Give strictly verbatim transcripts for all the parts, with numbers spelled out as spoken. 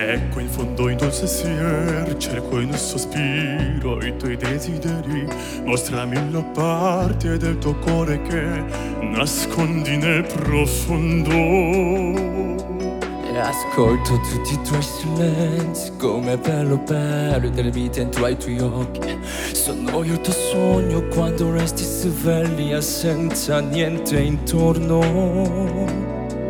Ecco in fondo in tuo sesier, cerco in un sospiro i tuoi desideri. Mostrami la parte del tuo cuore che nascondi nel profondo. E ascolto tutti i tuoi silenzi, com'è bello perdere vita dentro ai tuoi occhi. Sono io il tuo sogno quando resti sveglia senza niente intorno.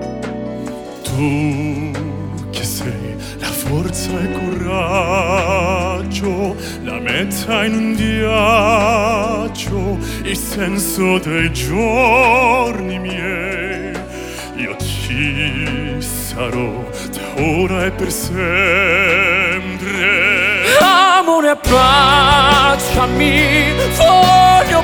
Tu che sei la forza e il coraggio, la meta in un ghiaccio, il senso dei giorni miei. Io ci sarò da ora e per sempre. Amore, abbracciami, voglio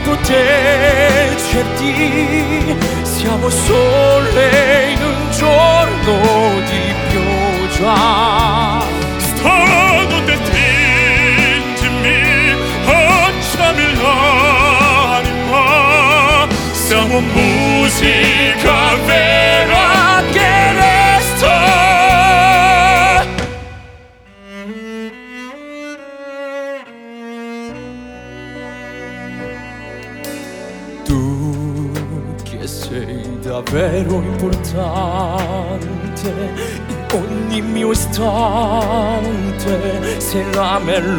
proteggerti. Siamo sole in un giorno di pioggia. Stanotte stringimi, baciami l'anima. Siamo musica vera che resta. Tu che sei davvero importante in ogni mio istante, sei la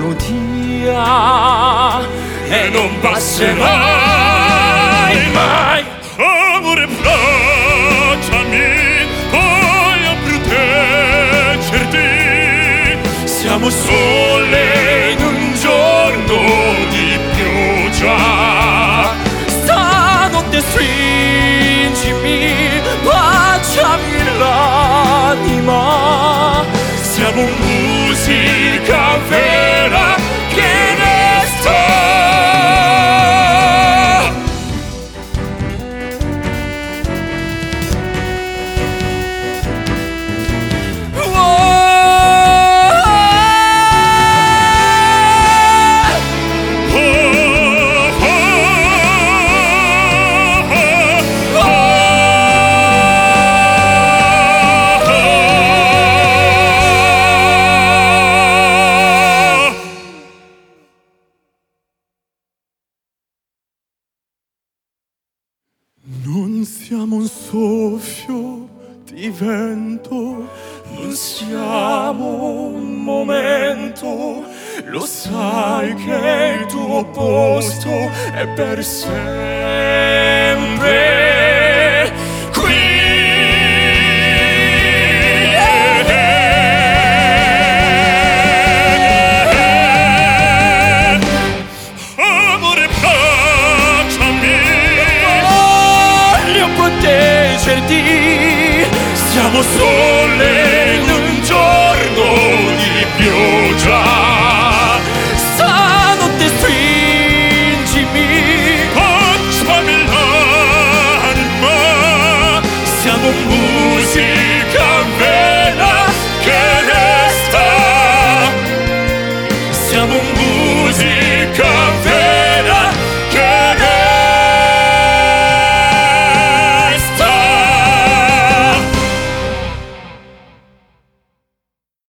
melodia e non passerai mai. Amore, abbracciami, voglio proteggerti. Siamo sole in un giorno di pioggia. Stanotte stringimi, baciami l'anima. Siamo musica vera che resta. Non siamo un soffio di vento, non siamo un momento. Lo sai che il tuo posto è per sempre qui. Amore, baciami, Proteggerti. siamo sole in un giorno di pioggia. Stanotte stringimi, Baciami l'anima. Siamo musica